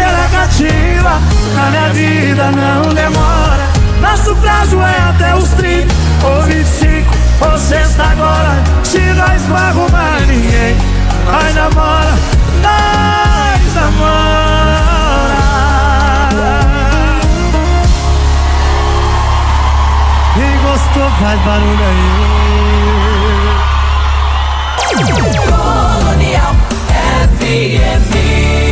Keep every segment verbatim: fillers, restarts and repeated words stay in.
negativa na minha vida não demora. Nosso prazo é até os trinta ou vinte e cinco ou sexta agora. Se nós não arrumar ninguém, nós namora, nós namora. Quem gostou faz barulho aí. Colonial F M.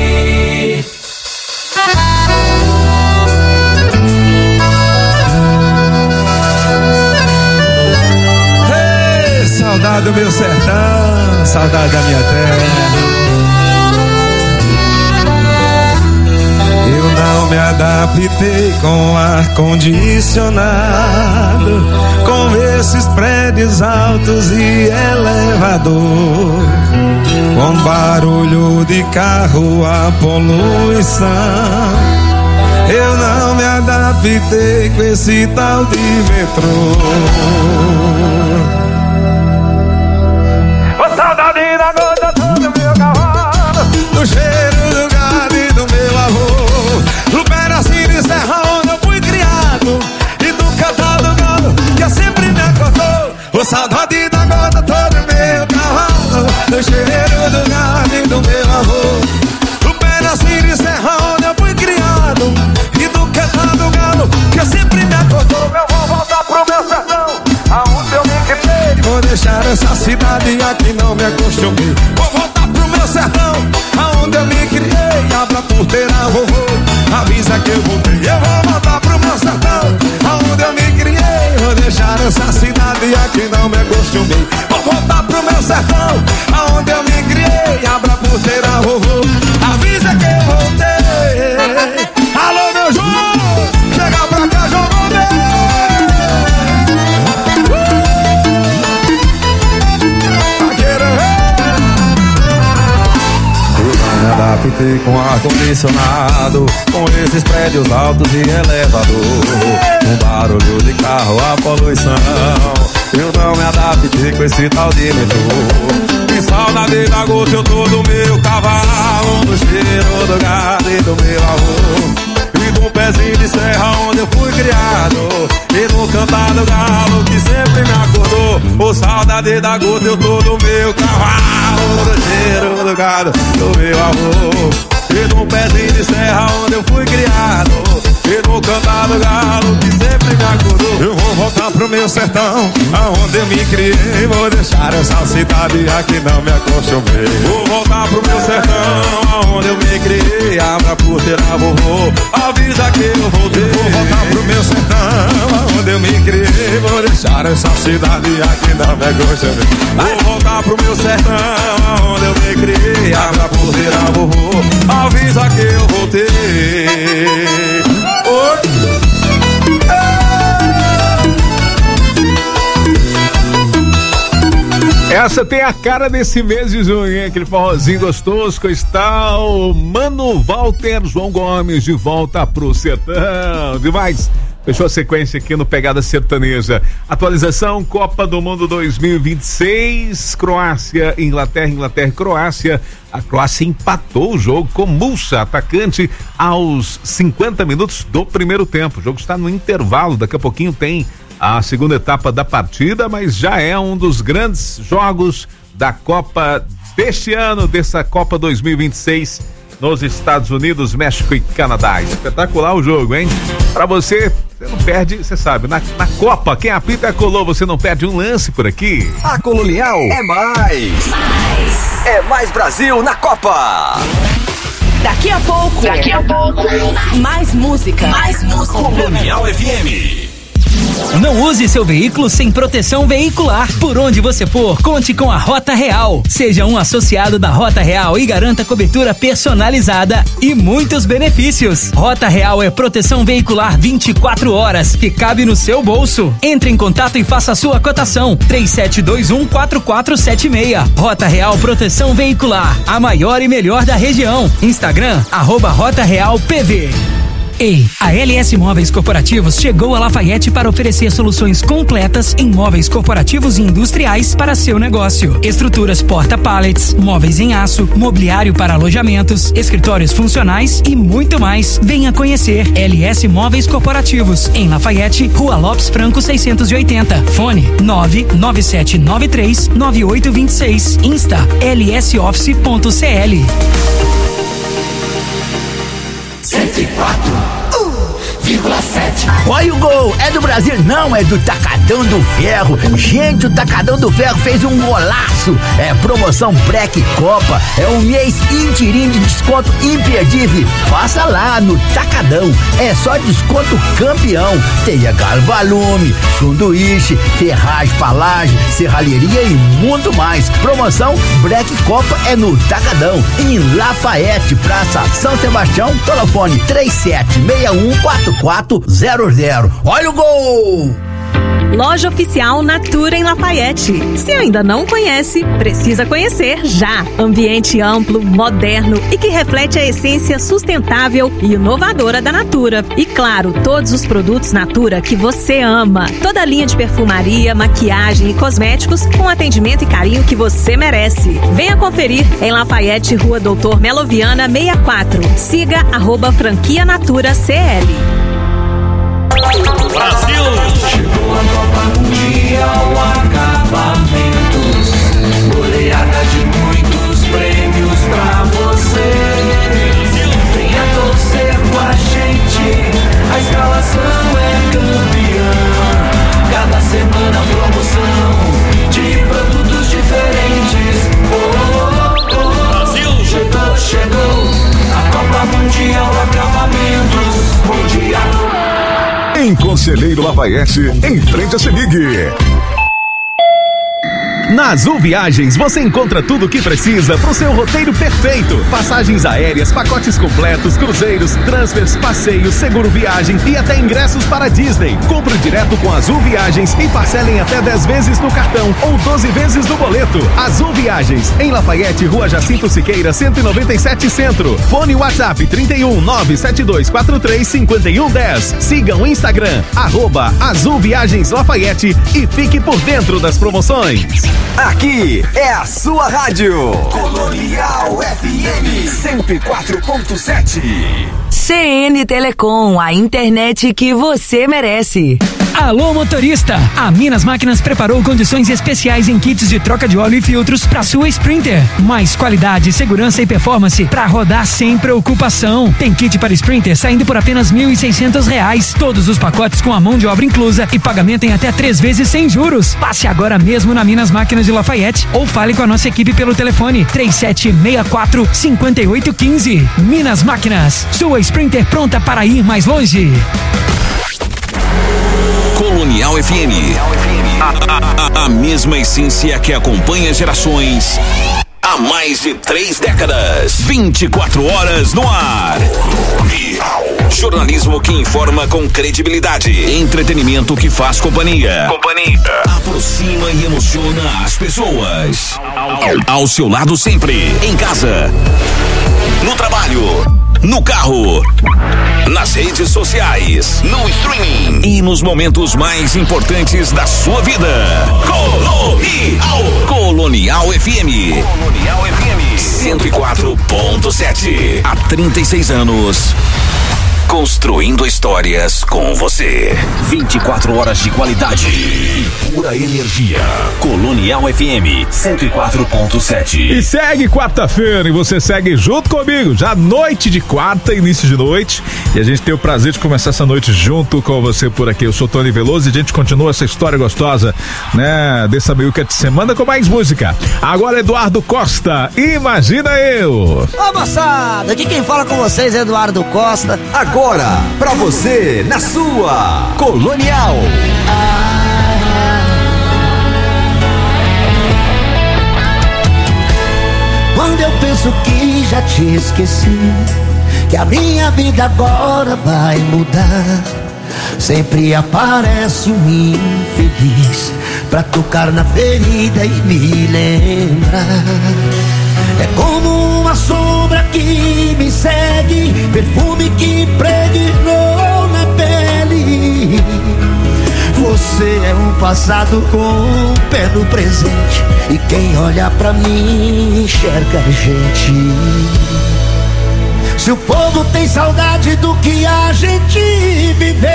Saudade do meu sertão, saudade da minha terra. Eu não me adaptei com ar condicionado, com esses prédios altos e elevador, com barulho de carro, a poluição. Eu não me adaptei com esse tal de metrô. Saudade da gota do meu cavalo, do cheiro do gado e do meu avô, do pedacinho de serra onde eu fui criado, e do cantar do galo que sempre me acordou. O saudade da gota do meu cavalo, do cheiro do gado e do meu avô, do pedacinho de serra onde eu fui criado, e do cantar do galo que sempre me acordou. Eu vou voltar pro meu sertão, aonde eu me criei. Vou deixar essa cidade aqui, não me acostumei. Vou voltar pro meu sertão, aonde eu me criei. Abra a porteira, vovô, avisa que eu voltei. Eu vou voltar pro meu sertão, aonde eu me criei. Vou deixar essa cidade aqui, não me acostumei. Vou voltar pro meu sertão, aonde eu me criei. Abra a porteira, vovô, avisa que eu voltei. Alô, meu João, chega pra cá, João Gomes. Me adaptei com ar-condicionado, com esses prédios altos e elevador, com barulho de carro, a poluição. Eu não me adaptei com esse tal de metrô. Que saudade da gota eu tô do meu cavalo, do cheiro do gado e do meu avô, e do pezinho de serra onde eu fui criado, e do cantar do galo que sempre me acordou. Ô saudade da gota eu tô do meu cavalo, do cheiro do gado do meu avô, e do pezinho de serra onde eu fui criado, e do cantar do galo que sempre me acordou. Eu vou voltar pro meu sertão, aonde eu me criei. Vou deixar essa cidade aqui, não me acostumei. Vou voltar pro meu sertão, aonde eu me criei. Abra a porteira, vovô, avisa que eu voltei. Vou voltar pro meu sertão, aonde eu me criei. Vou deixar essa cidade aqui, não me acostumei. Vou voltar pro meu sertão, aonde eu me criei. Abra a porteira, vovô, avisa que eu voltei. Oi. Essa tem a cara desse mês de junho, hein? Aquele forrozinho gostoso que está o Mano Walter João Gomes de volta pro sertão. Demais. Fechou a sequência aqui no Pegada Sertaneja. Atualização Copa do Mundo dois mil e vinte e seis, Croácia, Inglaterra, Inglaterra e Croácia. A Croácia empatou o jogo com Musa, atacante, aos cinquenta minutos do primeiro tempo. O jogo está no intervalo, daqui a pouquinho tem a segunda etapa da partida, mas já é um dos grandes jogos da Copa deste ano, dessa Copa dois mil e vinte e seis, nos Estados Unidos, México e Canadá. Espetacular o jogo, hein? Pra você, você não perde, você sabe, na, na Copa, quem apita é a Colô, você não perde um lance por aqui. A Colonial é mais. mais. É mais Brasil na Copa. Daqui a pouco. Daqui a pouco. Mais música. Mais música. Colonial F M. Não use seu veículo sem proteção veicular. Por onde você for, conte com a Rota Real. Seja um associado da Rota Real e garanta cobertura personalizada e muitos benefícios. Rota Real é proteção veicular vinte e quatro horas, que cabe no seu bolso. Entre em contato e faça a sua cotação. três sete dois um, quatro quatro sete seis. Rota Real Proteção Veicular, a maior e melhor da região. Instagram, arroba Rota Real P V. Ei, a L S Móveis Corporativos chegou a Lafayette para oferecer soluções completas em móveis corporativos e industriais para seu negócio. Estruturas porta-pallets, móveis em aço, mobiliário para alojamentos, escritórios funcionais e muito mais. Venha conhecer L S Móveis Corporativos em Lafayette, Rua Lopes Franco seiscentos e oitenta. Fone nove nove sete nove três nove oito dois seis. Insta l s office ponto c l. cento e quatro vírgula sete. Olha o gol, é do Brasil, não, é do Tacadão do Ferro. Gente, o Tacadão do Ferro fez um golaço. É promoção Black Copa, é um mês inteirinho de desconto imperdível. Passa lá no Tacadão, é só desconto campeão. Tem a Galvalume, sanduíche, ferragem, palagem, serralheria e muito mais. Promoção Black Copa é no Tacadão, em Lafayette, Praça São Sebastião. Telefone três sete seis um quatro quatro zero zero. Olha o gol! Loja Oficial Natura em Lafayette. Se ainda não conhece, precisa conhecer já. Ambiente amplo, moderno e que reflete a essência sustentável e inovadora da Natura. E claro, todos os produtos Natura que você ama. Toda a linha de perfumaria, maquiagem e cosméticos com atendimento e carinho que você merece. Venha conferir em Lafayette, Rua Doutor Meloviana sessenta e quatro. Siga arroba franquia Natura C L. Brasil! Chegou a Copa Mundial Acabamentos, goleada de muitos prêmios pra você. Venha torcer com a gente, a escalação é campeã. Cada semana promoção de produtos diferentes. Oh, oh, oh. Brasil! Chegou, chegou a Copa Mundial Acabamentos Mundial. Em Conselheiro Lafayette, em frente a Semig. Na Azul Viagens você encontra tudo o que precisa para o seu roteiro perfeito. Passagens aéreas, pacotes completos, cruzeiros, transfers, passeios, seguro viagem e até ingressos para Disney. Compre direto com Azul Viagens e parcelem até dez vezes no cartão ou doze vezes no boleto. Azul Viagens, em Lafayette, Rua Jacinto Siqueira, cento e noventa e sete Centro. Fone WhatsApp trinta e um, nove sete dois quatro três cinco um um zero. Siga o Instagram, arroba Azul Viagens Lafayette e fique por dentro das promoções. Aqui é a sua rádio Colonial F M cento e quatro ponto sete. C N Telecom, a internet que você merece. Alô motorista, a Minas Máquinas preparou condições especiais em kits de troca de óleo e filtros para sua Sprinter. Mais qualidade, segurança e performance para rodar sem preocupação. Tem kit para Sprinter saindo por apenas mil e seiscentos reais. Todos os pacotes com a mão de obra inclusa e pagamento em até três vezes sem juros. Passe agora mesmo na Minas Máquinas de Lafayette ou fale com a nossa equipe pelo telefone três sete seis quatro cinco oito um cinco. Minas Máquinas, sua Sprinter pronta para ir mais longe. Colonial F M. A, a, a mesma essência que acompanha gerações há mais de três décadas. vinte e quatro horas no ar. Jornalismo que informa com credibilidade. Entretenimento que faz companhia. Companhia. Aproxima e emociona as pessoas. Ao, ao seu lado sempre. Em casa. No trabalho. No carro, nas redes sociais, no streaming e nos momentos mais importantes da sua vida. Colonial, Colonial F M. Colonial F M cento e quatro ponto sete. Há trinta e seis anos. Construindo histórias com você. vinte e quatro horas de qualidade. Pura energia. Colonial F M cento e quatro ponto sete. E segue quarta-feira e você segue junto comigo. Já noite de quarta, início de noite. E a gente tem o prazer de começar essa noite junto com você por aqui. Eu sou Tony Veloso e a gente continua essa história gostosa, né? Dessa meiuca de semana com mais música. Agora Eduardo Costa, Imagina Eu. Ô moçada, aqui quem fala com vocês é Eduardo Costa. Agora pra você, na sua Colonial. Quando eu penso que já te esqueci, que a minha vida agora vai mudar, sempre aparece um infeliz pra tocar na ferida e me lembrar. É como uma sombra que me segue, perfume que impregnou Você é um passado com um pé no presente, e quem olha pra mim enxerga a gente. Se o povo tem saudade do que a gente viveu,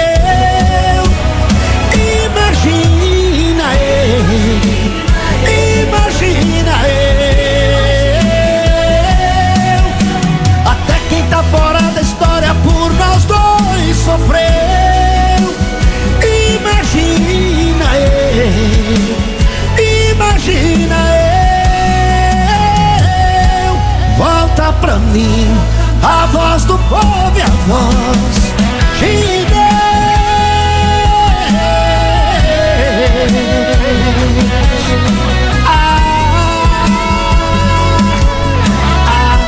imagina eu, imagina eu. Até quem tá fora da história por nós dois sofreu. Imagina eu, imagina eu. Volta pra mim a voz do povo e a voz de Deus. Ah, ah.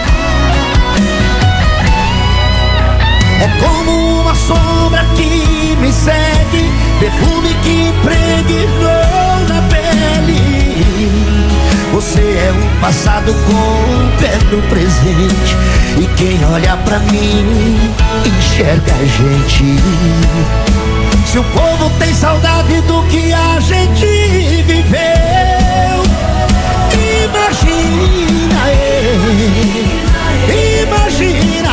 É como uma sombra que me segue, perfume que impregnou na pele. Você é um passado com um pé no presente, e quem olha pra mim enxerga a gente. Se o povo tem saudade do que a gente viveu, imagina eu, imagina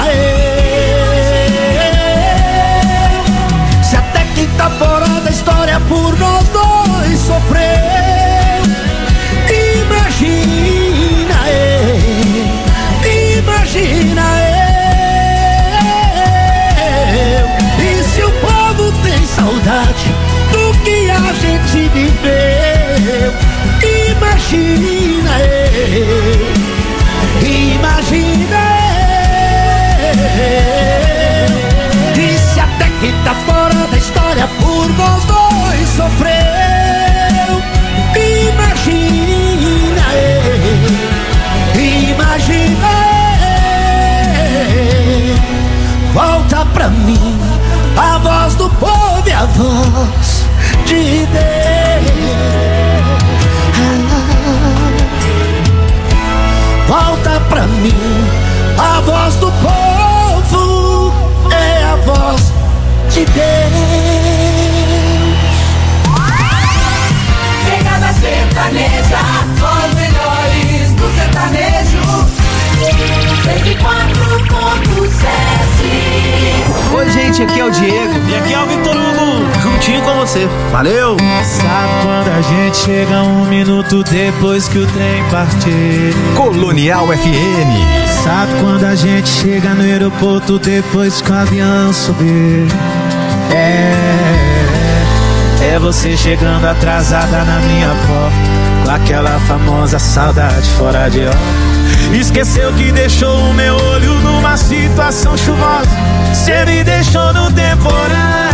eu. Se até quem tá fora da história por nós dois sofreu, imagina eu, imagina eu. E se o povo tem saudade do que a gente viveu, imagina eu, imagina eu. E se até quem tá fora da história por nós dois sofreu, imagina eu, imagina eu. Volta pra mim a voz do povo e a voz de Deus. Volta pra mim a voz do povo, é a voz de Deus. Pegada sertaneja, os melhores do sertanejo. cento e quatro ponto sete. Oi, gente, aqui é o Diego. E aqui é o Vitor Hugo. Juntinho com você. Valeu! Sabe quando a gente chega um minuto depois que o trem partiu? Colonial F M. Sabe quando a gente chega no aeroporto depois que o avião subiu? É, é você chegando atrasada na minha porta, com aquela famosa saudade fora de hora. Esqueceu que deixou o meu olho numa situação chuvosa. Cê me deixou no temporal.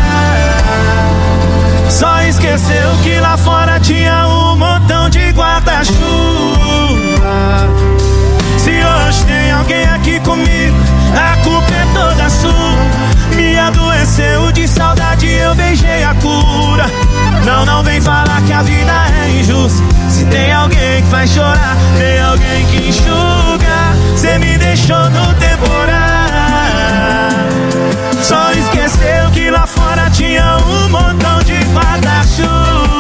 Só esqueceu que lá fora tinha um montão de guarda-chuva. Se hoje tem alguém aqui comigo, a culpa é toda sua. Me adoeceu de saudade, eu beijei a cura. Não, não vem falar que a vida é injusta. Se tem alguém que faz chorar, tem alguém que enxuga. Cê me deixou no temporal. Só esqueceu que lá fora tinha um montão de guarda-chuva.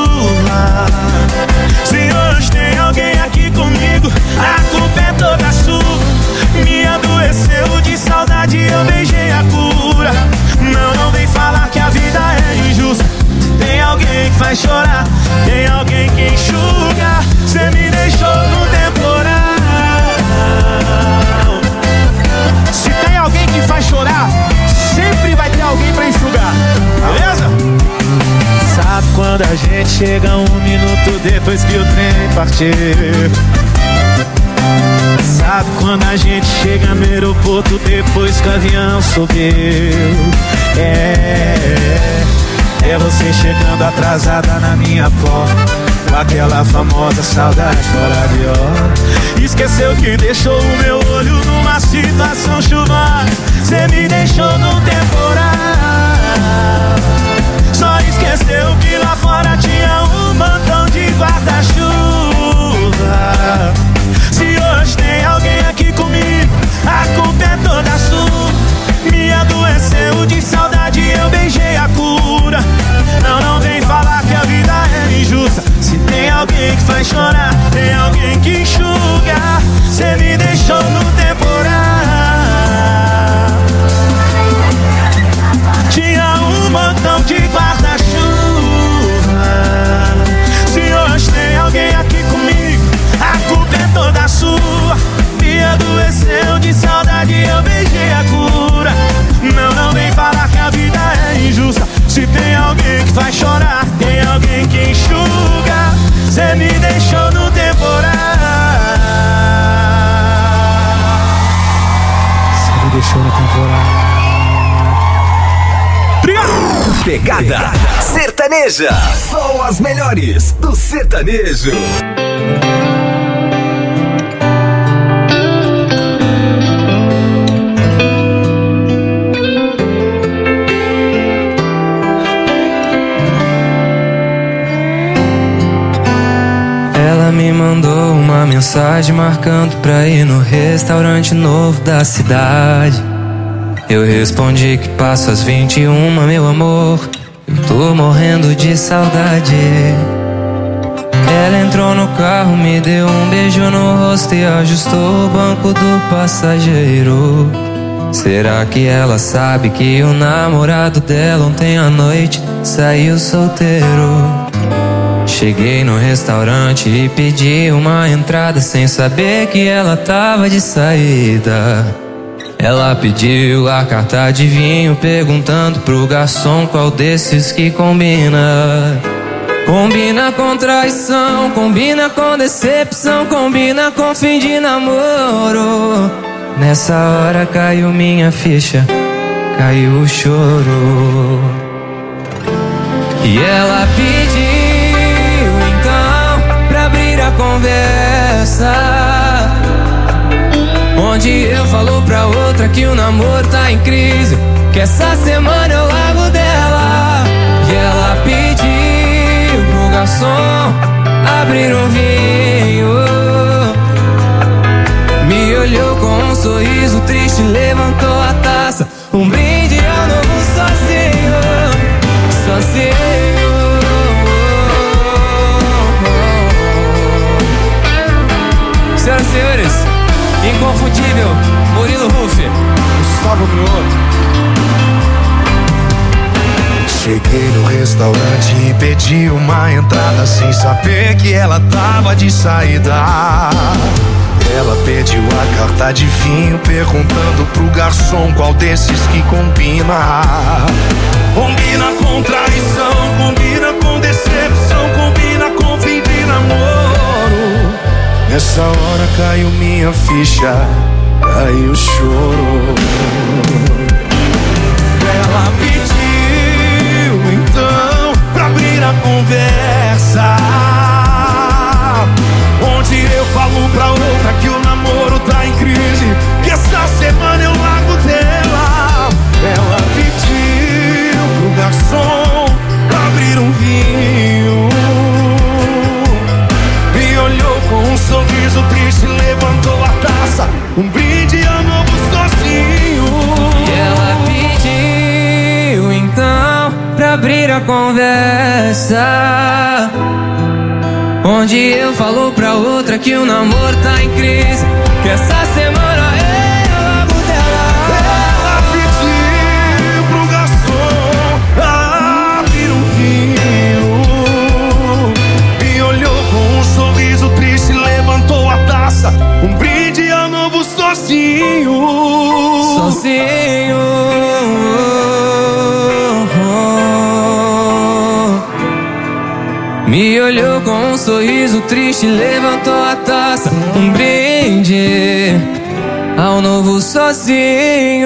Se hoje tem alguém aqui comigo, a culpa é toda sua. Me adoeceu de saudade, eu beijei a cura. Não, não vem falar que a vida é injusta. Tem alguém que faz chorar, tem alguém que enxuga. Cê me deixou no temporal. Se tem alguém que faz chorar, sempre vai ter alguém pra enxugar. Beleza? Sabe quando a gente chega um minuto depois que o trem partiu? Sabe quando a gente chega no aeroporto depois que o avião subiu? É, é você chegando atrasada na minha porta, com aquela famosa saudade fora de hora. Esqueceu que deixou o meu olho numa situação chuvosa. Cê me deixou no temporal. Só esqueceu que lá fora tinha um montão de guarda-chuva. Se hoje tem alguém aqui comigo, a culpa é toda sua. Me adoeceu de saudade, eu beijei a cura. Não, não vem falar que a vida Pegada Sertaneja. Só as melhores do sertanejo. Ela me mandou uma mensagem marcando pra ir no restaurante novo da cidade. Eu respondi que passo às vinte e uma, meu amor, eu tô morrendo de saudade. Ela entrou no carro, me deu um beijo no rosto e ajustou o banco do passageiro. Será que ela sabe que o namorado dela ontem à noite saiu solteiro? Cheguei no restaurante e pedi uma entrada sem saber que ela tava de saída. Ela pediu a carta de vinho, perguntando pro garçom qual desses que combina. Combina com traição, combina com decepção, combina com fim de namoro. Nessa hora caiu minha ficha, caiu o choro. E ela pediu então pra abrir a conversa, onde eu falo pra outra que o namoro tá em crise, que essa semana eu largo dela. E ela pediu pro garçom abrir um vinho, me olhou com um sorriso triste, levantou a taça, um brinde ao novo sozinho, sozinho. Senhoras e senhores, inconfundível Murilo Huff, Gustavo Mioto. Cheguei no restaurante e pedi uma entrada sem saber que ela tava de saída. Ela pediu a carta de vinho, perguntando pro garçom qual desses que combina. Combina com traição, combina com decepção, combina com fim de namoro. Nessa hora caiu minha ficha, caiu o choro. Ela pediu então pra abrir a conversa, onde eu falo pra outra que o namoro tá em crise, que essa semana eu largo dela. Ela pediu pro garçom abrir um vinho, me olhou com um sorriso triste, levantou a taça, um brinde ao novo sozinho. E ela pediu então pra abrir a conversa, onde eu falo pra outra que o namoro tá em crise, que essa semana eu largo dela. Ela pediu pro garçom abrir um vinho, me olhou com um sorriso triste, levantou a taça, um brinde ao novo sozinho. Sozinho. Me olhou com um sorriso triste, levantou a taça, um brinde ao novo sozinho.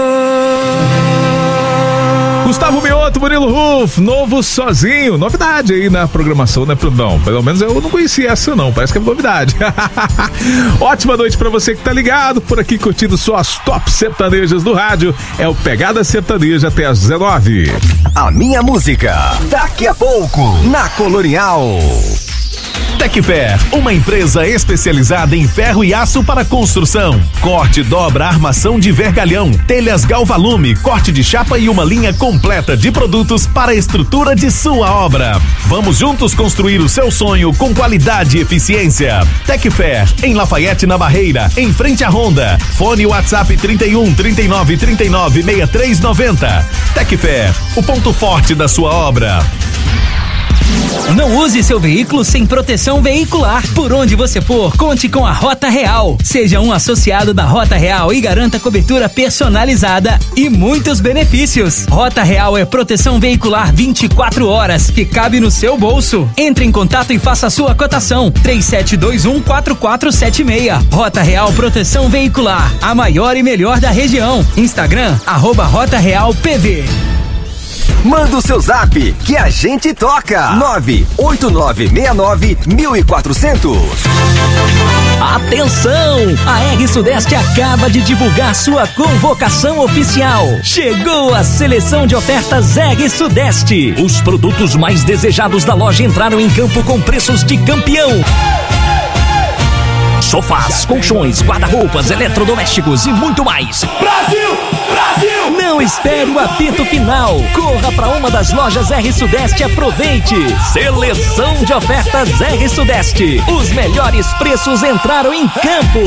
Gustavo Mioto, Murilo Huff, novo sozinho, novidade aí na programação, né, Prudão? Pelo menos eu não conhecia essa não, parece que é novidade. Ótima noite pra você que tá ligado, por aqui curtindo só as top sertanejas do rádio, é o Pegada Sertaneja até às dezenove. A minha música, daqui a pouco, na Colonial. Tecfer, uma empresa especializada em ferro e aço para construção. Corte, dobra, armação de vergalhão, telhas Galvalume, corte de chapa e uma linha completa de produtos para a estrutura de sua obra. Vamos juntos construir o seu sonho com qualidade e eficiência. Tecfer, em Lafayette, na Barreira, em frente à Honda. Fone WhatsApp trinta e um, trinta e nove, trinta e nove, sessenta e três noventa. Tecfer, o ponto forte da sua obra. Não use seu veículo sem proteção veicular. Por onde você for, conte com a Rota Real. Seja um associado da Rota Real e garanta cobertura personalizada e muitos benefícios. Rota Real é proteção veicular vinte e quatro horas, que cabe no seu bolso. Entre em contato e faça a sua cotação. três sete dois um, quatro quatro sete seis. Rota Real Proteção Veicular, a maior e melhor da região. Instagram, arroba Rota Real P V. Manda o seu zap que a gente toca. nove oito nove seis nove mil e quatrocentos. Atenção! A R Sudeste acaba de divulgar sua convocação oficial. Chegou a seleção de ofertas R Sudeste. Os produtos mais desejados da loja entraram em campo com preços de campeão. Sofás, colchões, guarda-roupas, eletrodomésticos e muito mais. Brasil! Brasil! Não espere o apito final. Corra para uma das lojas R Sudeste e aproveite. Seleção de ofertas R Sudeste. Os melhores preços entraram em campo.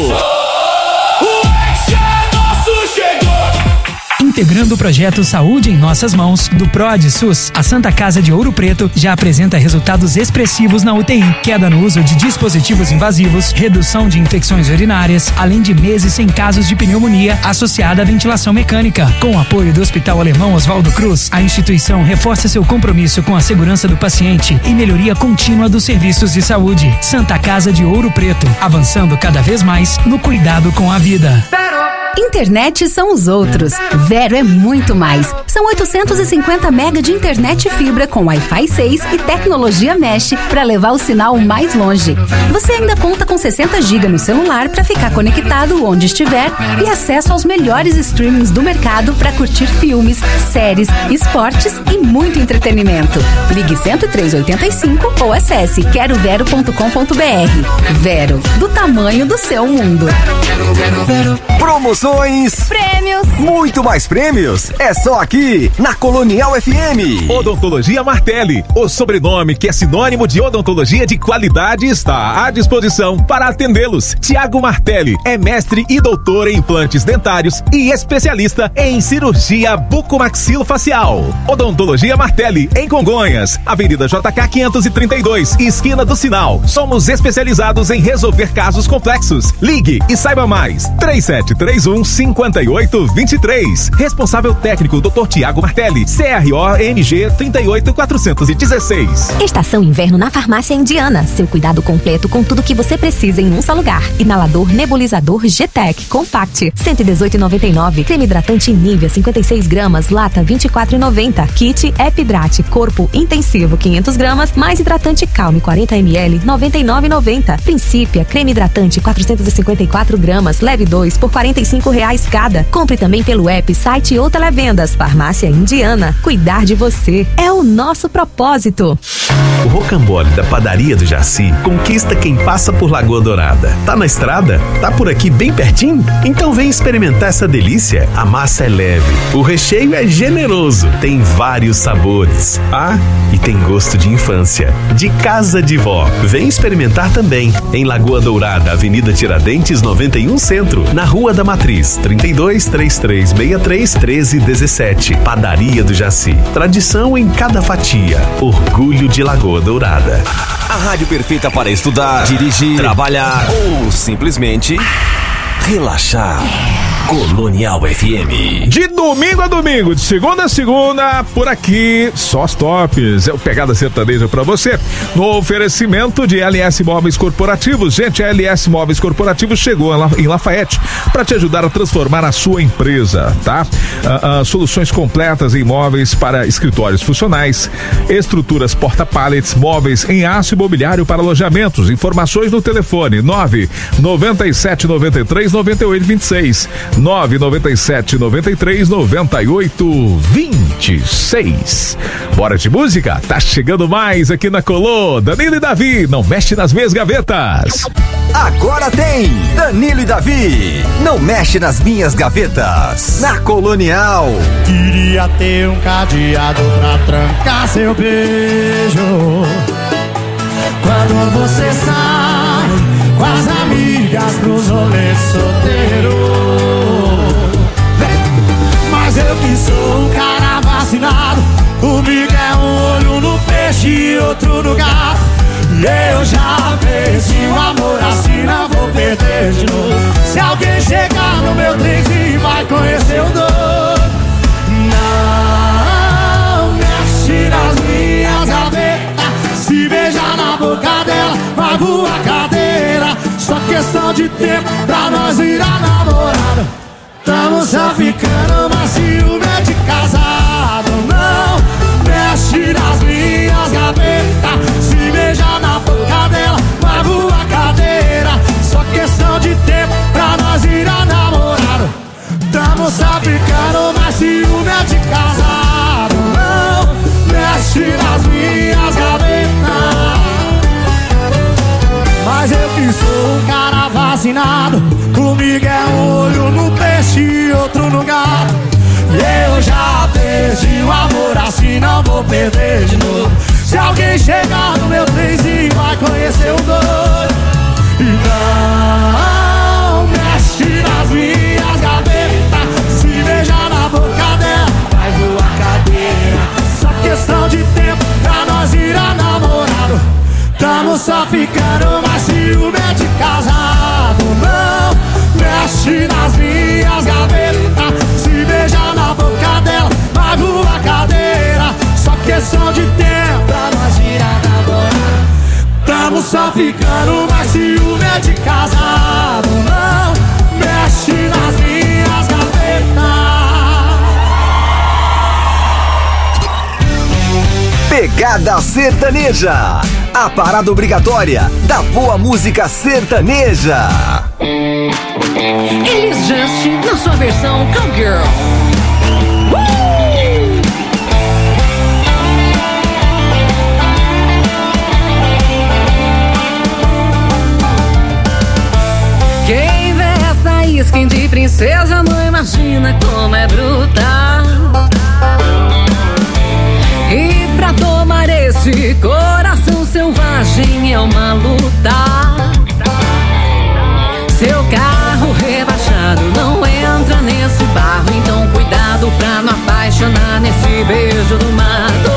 O Ex é nosso, chegou! Integrando o projeto Saúde em Nossas Mãos, do PROD SUS, a Santa Casa de Ouro Preto já apresenta resultados expressivos na U T I. Queda no uso de dispositivos invasivos, redução de infecções urinárias, além de meses sem casos de pneumonia associada à ventilação mecânica. Com o apoio do Hospital Alemão Oswaldo Cruz, a instituição reforça seu compromisso com a segurança do paciente e melhoria contínua dos serviços de saúde. Santa Casa de Ouro Preto, avançando cada vez mais no cuidado com a vida. Internet são os outros. Vero é muito mais. São oitocentos e cinquenta mega de internet fibra com Wi-Fi seis e tecnologia Mesh para levar o sinal mais longe. Você ainda conta com sessenta gigas no celular para ficar conectado onde estiver e acesso aos melhores streamings do mercado para curtir filmes, séries, esportes e muito entretenimento. Ligue cento e três oitenta e cinco ou acesse quero vero ponto com ponto br. Vero, do tamanho do seu mundo. Promoções, prêmios, muito mais prêmios. É só aqui na Colonial F M. Odontologia Martelli, o sobrenome que é sinônimo de odontologia de qualidade, está à disposição para atendê-los. Tiago Martelli é mestre e doutor em implantes dentários e especialista em cirurgia bucomaxilofacial. Odontologia Martelli, em Congonhas, Avenida J K quinhentos e trinta e dois, esquina do Sinal. Somos especializados em resolver casos complexos. Ligue e saiba mais. três sete três um, cinco oito dois três. Responsável técnico doutor Tiago Martelli, C R O M G trinta e oito quatrocentos e dezesseis. Estação Inverno na Farmácia Indiana. Seu cuidado completo com tudo que você precisa em um só lugar. Inalador nebulizador G-Tec Compact, cento e dezoito reais e noventa e nove. Creme hidratante Nivea, cinquenta e seis gramas, lata vinte e quatro reais e noventa. Kit Epidrate Corpo Intensivo, quinhentos gramas, mais hidratante Calme, quarenta mililitros, noventa e nove reais e noventa. Princípia, creme hidratante quatrocentos e cinquenta e quatro gramas, leve dois por quarenta e cinco reais cada. Compre também pelo app, site ou televendas. Farmácia Indiana. Cuidar de você é o nosso propósito. O rocambole da padaria do Jaci conquista quem passa por Lagoa Dourada. Tá na estrada? Tá por aqui bem pertinho? Então vem experimentar essa delícia. A massa é leve, o recheio é generoso, tem vários sabores. Ah, e tem gosto de infância, de casa de vó. Vem experimentar também. Em Lagoa Dourada, Avenida Tiradentes noventa e um Centro, na Rua da Matriz, trinta e dois, trinta e três sessenta e três, treze dezessete. Padaria do Jaci. Tradição em cada fatia. Orgulho de Lagoa Dourada. A rádio perfeita para estudar, dirigir, trabalhar ou simplesmente relaxar. Colonial F M. De domingo a domingo, de segunda a segunda, por aqui, só os tops. É o Pegada Sertaneja pra você. No oferecimento de L S Móveis Corporativos. Gente, a L S Móveis Corporativos chegou em Lafayette para te ajudar a transformar a sua empresa, tá? Uh, uh, soluções completas em móveis para escritórios funcionais, estruturas porta-pallets, móveis em aço imobiliário para alojamentos. Informações no telefone nove nove sete nove três nove oito dois seis. nove nove sete nove três nove oito dois seis. Bora de música? Tá chegando mais aqui na Colô. Danilo e Davi, não mexe nas minhas gavetas. Agora tem Danilo e Davi, não mexe nas minhas gavetas. Na Colonial. Queria ter um cadeado pra trancar seu beijo. Quando você sai com as amigas pros rolês solteiros. Mas eu que sou um cara vacinado, comigo é um olho no peixe e outro no gato. E eu já perdi o amor assim, não vou perder de novo. Se alguém chegar no meu trenzinho vai conhecer o doido. Não mexe nas minhas gavetas, se beijar na boca dela vai voar cadeira. Só questão de tempo pra nós virar namorada. Tamo só ficando, mas ciúme é de casado. Não vacinado. Comigo é um olho no peixe e outro no gato. E eu já perdi o amor, assim não vou perder de novo. Se alguém chegar no meu trenzinho vai conhecer o doido. E não mexe nas minhas gavetas, se beijar na boca dela vai voar cadeira. Só questão de tempo pra nós virar namorado. Tamo só ficando, mas ciumento de casado. Não mexe nas minhas gavetas, se beijar na boca dela vai voar cadeira. Só questão de tempo pra nós virar namorado. Tamo só ficando, mas ciúme é de casado. Não mexe nas minhas gavetas. Pegada Sertaneja, a parada obrigatória da boa música sertaneja. Elis Just na sua versão Cowgirl. Quem vê essa skin de princesa não imagina como é bruta. E pra tomar esse coração selvagem é uma luta. Seu carro rebaixado não entra nesse barro, então cuidado pra não apaixonar nesse beijo do mato.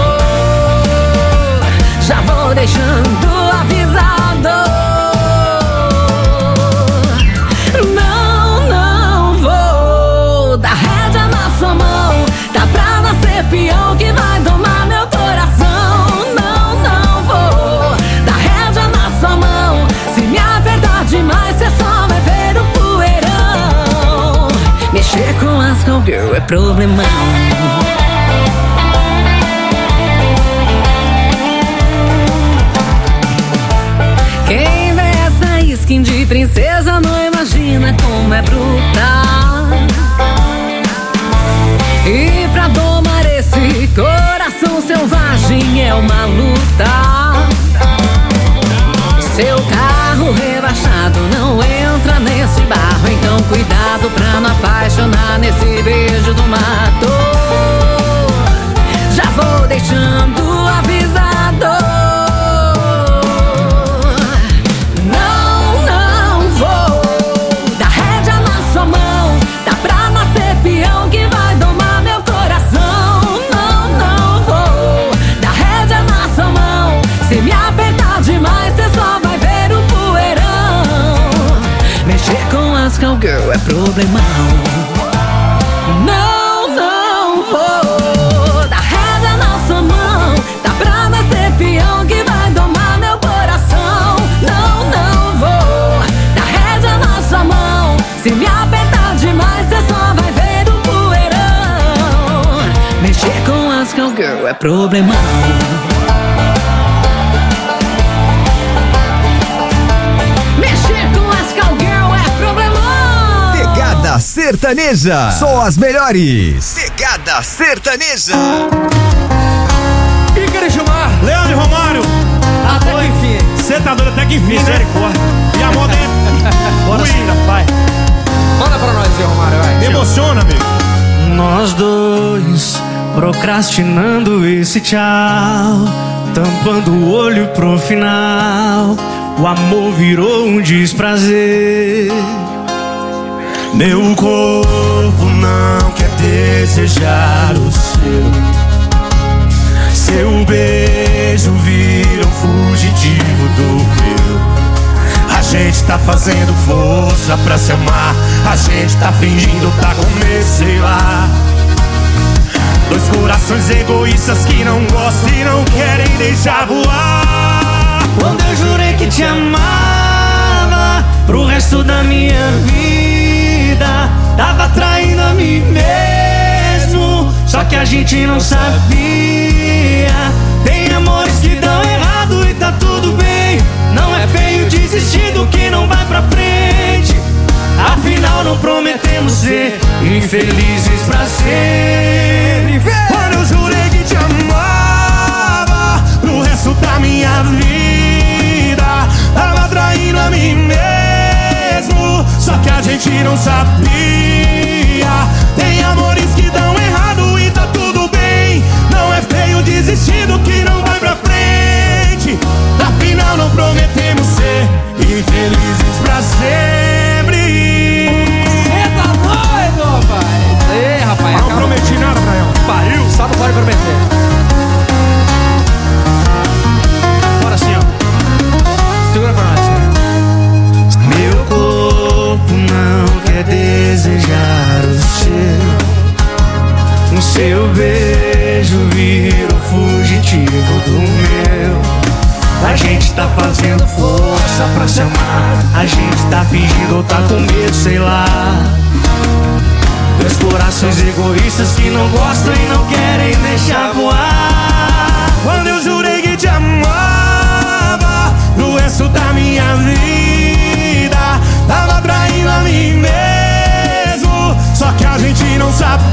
Já vou deixando avisado. Não, não vou dar rédea na sua mão. Tá pra nascer peão que vai domar meu coração. Não, não vou dar rédea na sua mão. Se me apertar demais, cê só vai ver o poeirão. Mexer com as cowgirl é problemão. Quem vê essa skin de princesa não imagina como é bruta. E pra domar esse coração selvagem é uma luta. Seu carro rebaixado não entra nesse barro, então cuidado pra não apaixonar nesse beijo do mato. Já vou deixando avisado. Não, não vou dar rédea na sua mão. Tá pra nascer peão que vai domar meu coração. Não, não vou dar rédea na sua mão. Se me apertar demais, cê só vai ver o poeirão. Mexer com as cowgirl é problemão. Não, não vou dar rédea na sua mão. Tá pra nascer peão que vai domar meu coração. Não, não vou dar rédea na sua mão. Se me apertar demais, cê só vai ver o poeirão. Mexer com as cowgirl é problemão. Pegada Sertaneja, só as melhores. Pegada Sertaneja. Ícaro Gilmar, Leandro e Romário. Até que enfim. Você tá doido até que enfim, misericórdia. E a moda é... Bora sim, pai. Manda pra nós, Romário, vai. Me emociona, amigo. Nós dois procrastinando esse tchau, tampando o olho pro final. O amor virou um desprazer. Meu corpo não quer desejar o seu. Seu beijo vira um fugitivo do meu. A gente tá fazendo força pra se amar. A gente tá fingindo tá com medo, sei lá. Dois corações egoístas que não gostam e não querem deixar voar. Quando eu jurei que te amava pro resto da minha vida, tava traindo a mim mesmo, só que a gente não sabia. Tem amores que dão errado e tá tudo bem. Não é feio desistir do que não vai pra frente. Afinal não prometemos ser infelizes pra sempre. Quando eu jurei que te amava pro resto da minha vida, tava traindo a mim mesmo, beijo virou fugitivo do meu. A gente tá fazendo força pra se amar. A gente tá fingindo ou tá com medo, sei lá. Dois corações egoístas que não gostam e não querem deixar voar. Quando eu jurei que te amava pro resto da minha vida, tava traindo a mim mesmo, só que a gente não sabia.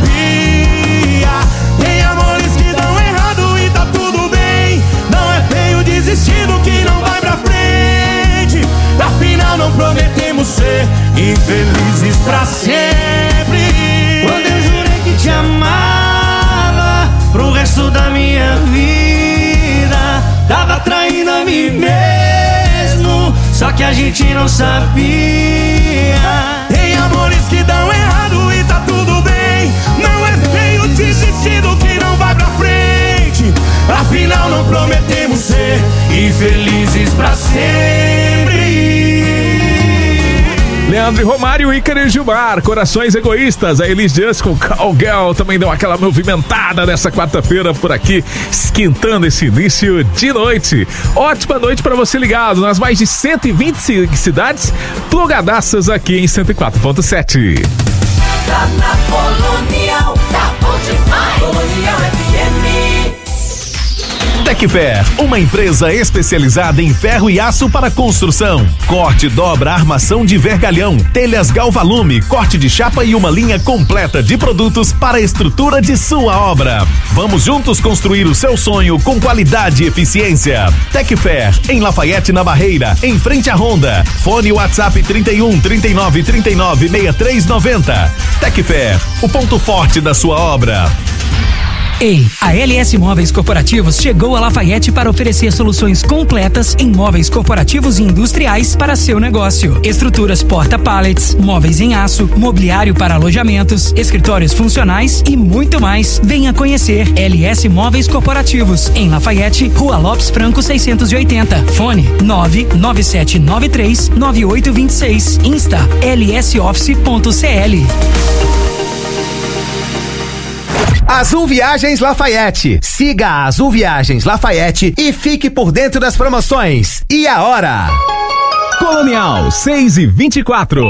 Tem amores que dão errado e tá tudo bem. Não é feio desistir do que não vai pra frente. Afinal não prometemos ser infelizes pra sempre. Quando eu jurei que te amava pro resto da minha vida, tava traindo a mim mesmo, só que a gente não sabia. Tem amores que dão errado e tá tudo bem. Não é feio desistir do que não vai pra frente. Afinal não prometemos ser infelizes pra sempre. Leandro e Romário, Ícaro e Gilmar, Corações Egoístas. A Elis Just com Cowgirl também deu aquela movimentada nessa quarta-feira por aqui, esquentando esse início de noite. Ótima noite para você ligado nas mais de cento e vinte cidades, plugadaças aqui em cento e quatro ponto sete. Tá na Colonial, tá bom demais. Colonial F M. Tecfer, uma empresa especializada em ferro e aço para construção. Corte, dobra, armação de vergalhão, telhas Galvalume, corte de chapa e uma linha completa de produtos para a estrutura de sua obra. Vamos juntos construir o seu sonho com qualidade e eficiência. Tecfer, em Lafayette, na Barreira, em frente à Honda. Fone WhatsApp trinta e um, trinta e nove, trinta e nove, sessenta e três noventa. Tecfer, o ponto forte da sua obra. Ei, a L S Móveis Corporativos chegou a Lafayette para oferecer soluções completas em móveis corporativos e industriais para seu negócio. Estruturas porta-pallets, móveis em aço, mobiliário para alojamentos, escritórios funcionais e muito mais. Venha conhecer L S Móveis Corporativos em Lafayette, Rua Lopes Franco seiscentos e oitenta. Fone nove nove sete nove três nove oito dois seis. Insta L S Office ponto C L. Azul Viagens Lafayette. Siga a Azul Viagens Lafayette e fique por dentro das promoções. E a hora? Colonial, seis e vinte e quatro.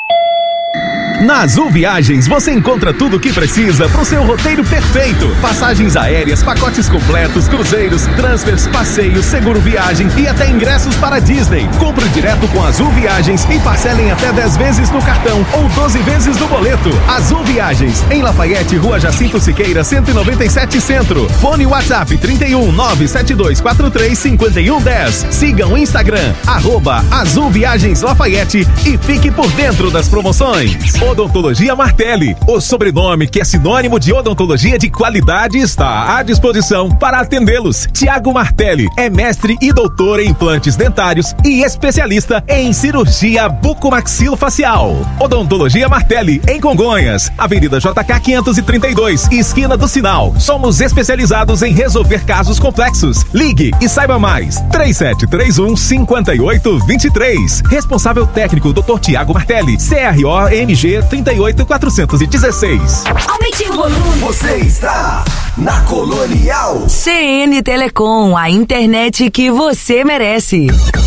Na Azul Viagens você encontra tudo o que precisa para o seu roteiro perfeito. Passagens aéreas, pacotes completos, cruzeiros, transfers, passeios, seguro viagem e até ingressos para Disney. Compre direto com Azul Viagens e parcelem até dez vezes no cartão ou doze vezes no boleto. Azul Viagens, em Lafayette, Rua Jacinto Siqueira, cento e noventa e sete Centro. Fone WhatsApp trinta e um, nove sete dois quatro três cinco um um zero. Siga o Instagram, arroba Azul Viagens Lafayette e fique por dentro das promoções. Odontologia Martelli, o sobrenome que é sinônimo de odontologia de qualidade, está à disposição para atendê-los. Tiago Martelli é mestre e doutor em implantes dentários e especialista em cirurgia bucomaxilofacial. Odontologia Martelli, em Congonhas, Avenida J K quinhentos e trinta e dois, esquina do Sinal. Somos especializados em resolver casos complexos. Ligue e saiba mais. três sete três um, cinco oito dois três. Responsável técnico doutor Tiago Martelli, C R O M G trinta e oito quatrocentos e dezesseis. Aumente o volume. Você está na Colonial. C N Telecom, a internet que você merece.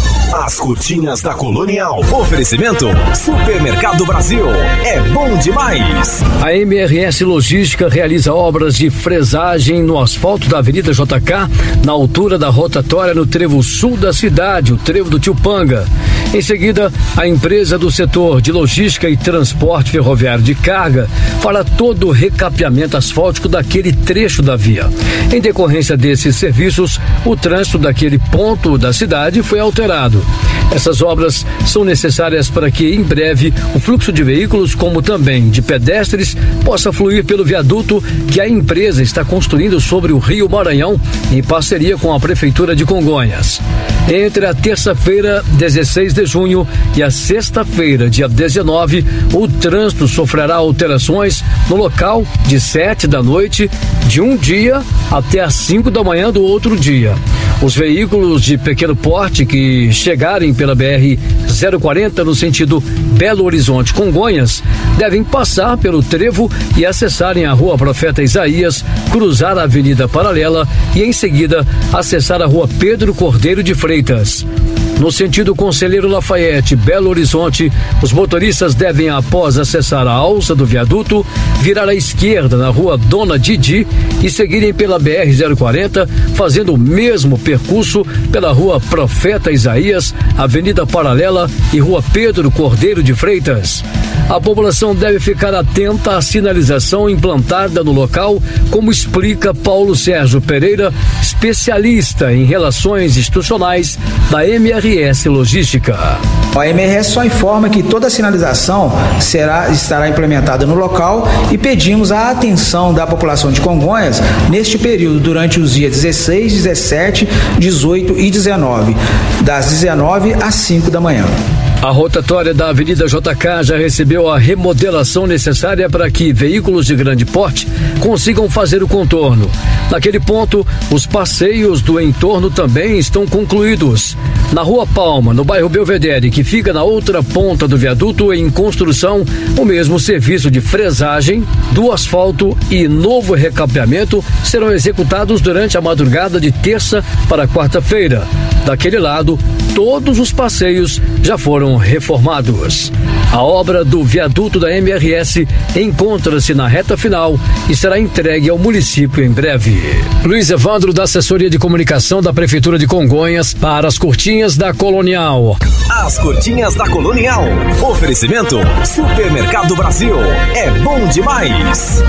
As cortinas da Colonial. Oferecimento Supermercado Brasil. É bom demais. A M R S Logística realiza obras de fresagem no asfalto da Avenida J K, na altura da rotatória no trevo sul da cidade, o trevo do Tio Panga. Em seguida, a empresa do setor de logística e transporte ferroviário de carga fará todo o recapeamento asfáltico daquele trecho da via. Em decorrência desses serviços, o trânsito daquele ponto da cidade foi alterado. Essas obras são necessárias para que, em breve, o fluxo de veículos, como também de pedestres, possa fluir pelo viaduto que a empresa está construindo sobre o Rio Maranhão, em parceria com a Prefeitura de Congonhas. Entre a terça-feira, dezesseis de junho, e a sexta-feira, dia dezenove, o trânsito sofrerá alterações no local de sete da noite de um dia até às cinco da manhã do outro dia. Os veículos de pequeno porte que chegarem pela B R zero quarenta no sentido Belo Horizonte Congonhas devem passar pelo trevo e acessarem a Rua Profeta Isaías, cruzar a Avenida Paralela e em seguida acessar a Rua Pedro Cordeiro de Freitas. No sentido Conselheiro Lafayette, Belo Horizonte, os motoristas devem, após acessar a alça do viaduto, virar à esquerda na Rua Dona Didi e seguirem pela B R zero quarenta, fazendo o mesmo percurso pela Rua Profeta Isaías, Avenida Paralela e Rua Pedro Cordeiro de Freitas. A população deve ficar atenta à sinalização implantada no local, como explica Paulo Sérgio Pereira, especialista em relações institucionais da M R S Logística. A M R S só informa que toda a sinalização será, estará implementada no local e pedimos a atenção da população de Congonhas neste período, durante os dias dezesseis, dezessete, dezoito e dezenove, das dezenove às cinco da manhã. A rotatória da Avenida J K já recebeu a remodelação necessária para que veículos de grande porte consigam fazer o contorno. Naquele ponto, os passeios do entorno também estão concluídos. Na Rua Palma, no bairro Belvedere, que fica na outra ponta do viaduto, em construção, o mesmo serviço de fresagem do asfalto e novo recapeamento serão executados durante a madrugada de terça para quarta-feira. Daquele lado, todos os passeios já foram reformados. A obra do viaduto da M R S encontra-se na reta final e será entregue ao município em breve. Luiz Evandro, da Assessoria de Comunicação da Prefeitura de Congonhas, para as Curtinhas da Colonial. As Curtinhas da Colonial. Oferecimento Supermercado Brasil. É bom demais.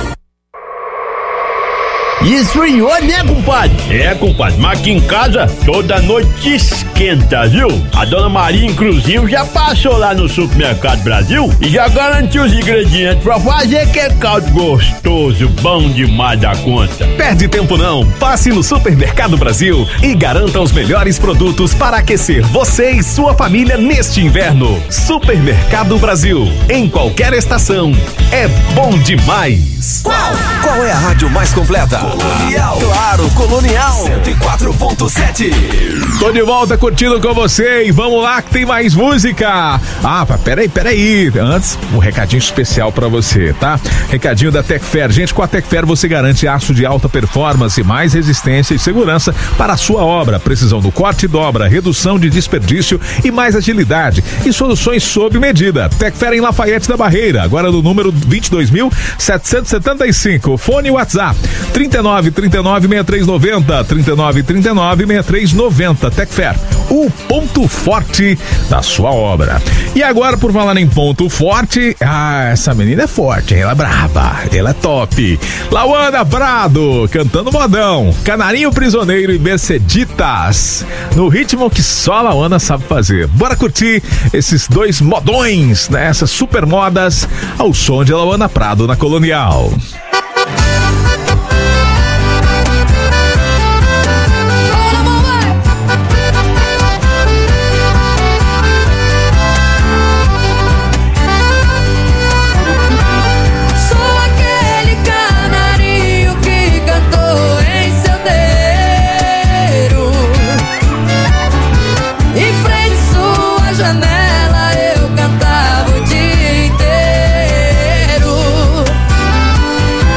Esfriou, né, compadre? É, compadre, mas aqui em casa toda noite esquenta, viu? A dona Maria, inclusive, já passou lá no Supermercado Brasil e já garantiu os ingredientes pra fazer aquele caldo gostoso, bom demais da conta. Perde tempo não, passe no Supermercado Brasil e garanta os melhores produtos para aquecer você e sua família neste inverno. Supermercado Brasil, em qualquer estação, é bom demais. Qual? Qual é a rádio mais completa? Colonial. Claro, Colonial. cento e quatro ponto sete. Tô de volta curtindo com você e vamos lá que tem mais música. Ah, peraí, peraí. Antes, um recadinho especial pra você, tá? Recadinho da Tecfer. Gente, com a Tecfer você garante aço de alta performance, mais resistência e segurança para a sua obra. Precisão do corte e dobra, redução de desperdício e mais agilidade. E soluções sob medida. Tecfer em Lafayette da Barreira, agora no número vinte e dois mil setecentos e setenta e cinco. Fone e WhatsApp trinta e nove, trinta e nove, sessenta e três noventa, trinta e nove, trinta e nove, sessenta e três noventa. Tecfer, o ponto forte da sua obra. E agora, por falar em ponto forte, ah, essa menina é forte, ela é braba, ela é top. Lauana Prado, cantando modão, Canarinho Prisioneiro e Merceditas, no ritmo que só a Lauana sabe fazer. Bora curtir esses dois modões, né? Essas super modas, ao som de Lauana Prado na Colonial. Janela eu cantava o dia inteiro.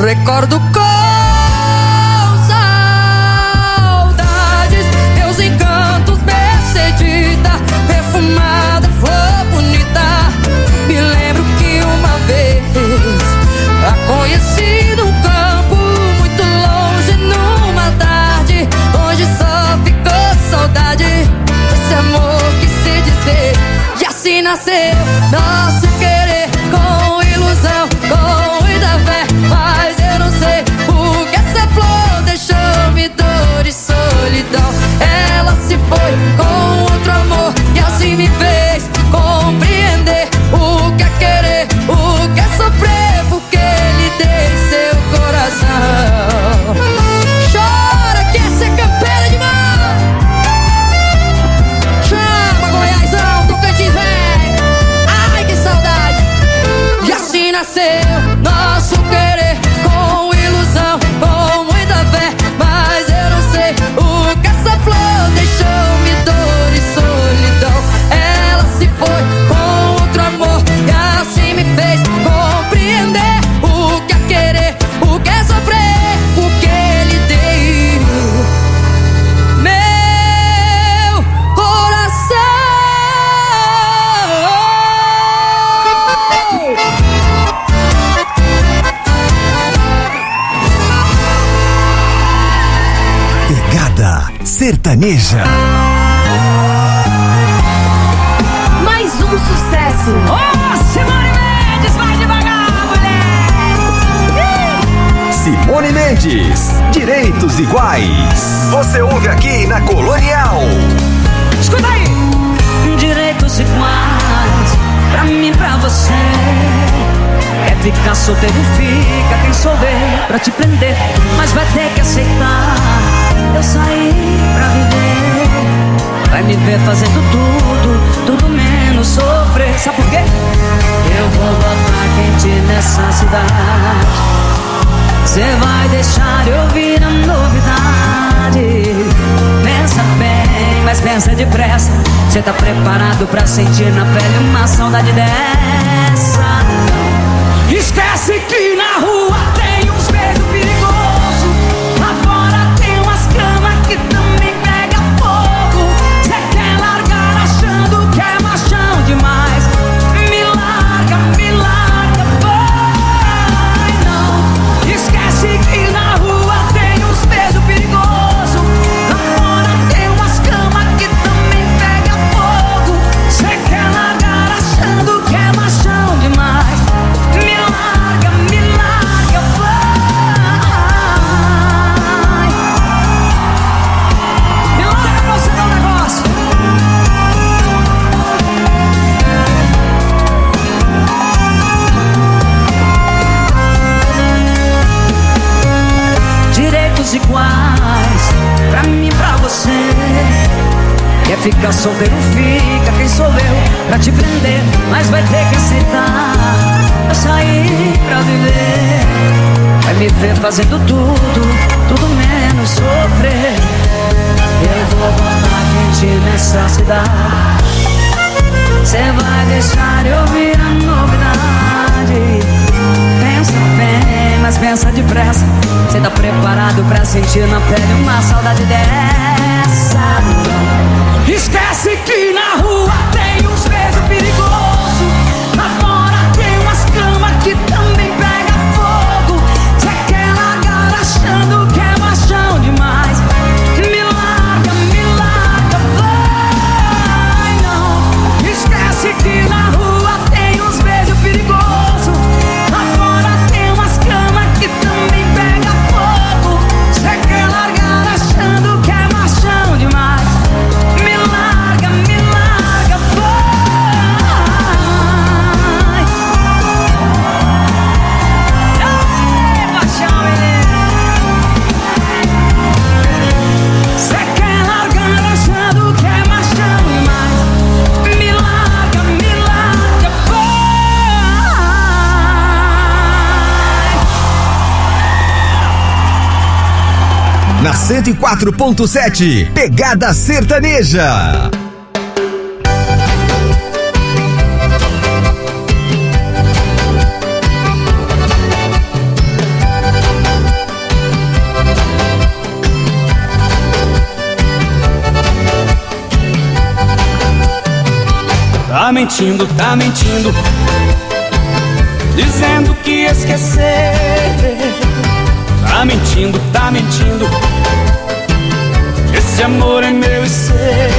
recordo com saudades meus encantos, Mercedita, perfumada, flor bonita. Me lembro que uma vez a conheci num campo muito longe, numa tarde. Hoje só ficou saudade desse amor que se desfez. E assim nasceu nosso querer, com ilusão, com muita fé. Mas eu não sei o que essa flor deixou-me, dor e solidão. Ela se foi com outro amor e assim me fez compreender o que é querer, o que é sofrer, porque lhe dei seu coração. Chora que essa é campeira de mão. Chama Goiásão, Tocantins vem. Ai que saudade. E assim nasceu nosso querer, com ilusão, com muita fé. Mas eu não sei o que essa flor deixou-me, dor e solidão. Ela se foi com outro amor e assim me fez compreender o que é querer, o que é sofrer, porque lhe dei meu coração. Pegada sertaneja. Mais um sucesso. Ô, Simone Mendes, vai devagar, mulher! Simone Mendes, direitos iguais. Você ouve aqui na Colonial. Escuta aí! Direitos iguais, pra mim e pra você. Quer ficar solteiro, fica. Quem souber pra te prender, mas vai ter que aceitar. Eu saí pra viver. Vai me ver fazendo tudo, tudo menos sofrer. Sabe por quê? Eu vou botar quente nessa cidade. Cê vai deixar eu ouvir a novidade. Pensa bem, mas pensa depressa. Cê tá preparado pra sentir na pele uma saudade dessa? Esquece que na rua tem uns beijos perigosos. Lá fora tem umas camas que também pega fogo. Cê quer largar achando que é machão demais. Me larga, me larga, vai não. Esquece que na rua tem uns beijos perigosos. Lá fora tem umas camas que também pega fogo. Cê quer largar achando que é machão demais. Me larga, me larga, vai. Me larga pra você dar um negócio. Direitos iguais, pra mim e pra você. Quer ficar solteiro, fica. Quem sou eu pra te prender, mas vai ter que aceitar. Eu saí pra viver. Vai me ver fazendo tudo, tudo menos sofrer. Eu vou botar quente nessa cidade. Cê vai deixar eu ouvir a novidade. Pensa bem, mas pensa depressa. Cê tá preparado pra sentir na pele uma saudade dessa? Esquece que na rua tem uns beijos perigosos. Lá fora tem umas camas que também pega fogo. Cê quer largar achando que é machão demais. Me larga, me larga, vai não. Esquece que na rua tem uns beijos perigosos. Lá fora tem umas camas que também pega fogo. Cê quer largar achando que é machão demais. Me larga, me larga, vai. Ei, paixão, menino. Cê quer largar achando que é machão demais. Me larga, me larga, vai. Na cento e quatro ponto sete, Pegada Sertaneja. Tá mentindo, tá mentindo, dizendo que esqueceu. Tá mentindo, tá mentindo, esse amor é meu e seu.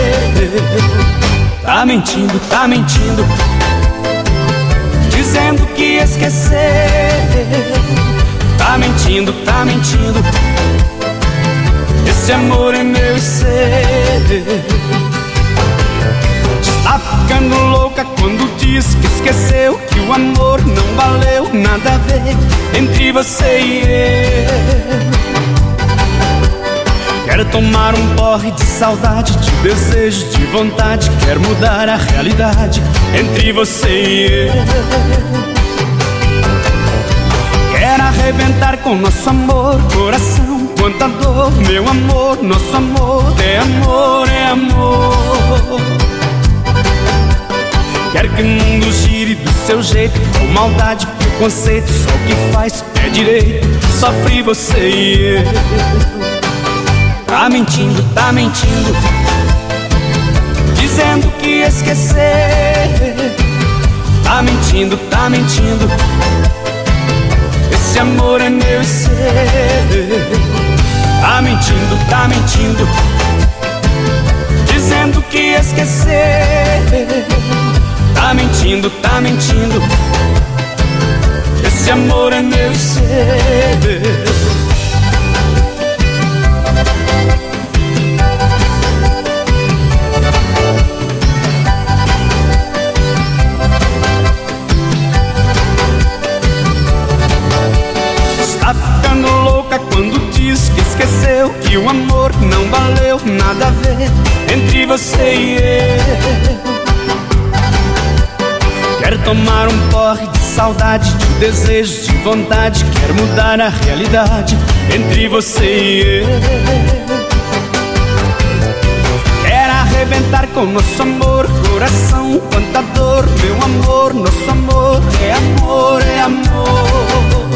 Tá mentindo, tá mentindo, dizendo que esqueceu. Tá mentindo, tá mentindo, esse amor é meu e seu. Está ficando louca quando diz que esqueceu, que o amor não valeu nada a ver entre você e eu. Quero tomar um porre de saudade, de desejo, de vontade. Quero mudar a realidade entre você e eu. Quero arrebentar com nosso amor, coração, quanta dor. Meu amor, nosso amor, é amor, é amor. Quero que o mundo gire do seu jeito, com maldade, preconceito. Só o que faz é direito, sofre você e eu. Tá mentindo, tá mentindo, dizendo que esqueceu. Tá mentindo, tá mentindo, esse amor é meu e seu. Tá mentindo, tá mentindo, dizendo que esqueceu. Tá mentindo, tá mentindo, esse amor é meu e seu. Está ficando louca quando diz que esqueceu, que o amor não valeu nada a ver entre você e eu. Quero tomar um porre de saudade, de desejo, de vontade. Quero mudar a realidade entre você e eu. Quero arrebentar com nosso amor, coração, quanta dor. Meu amor, nosso amor, é amor, é amor.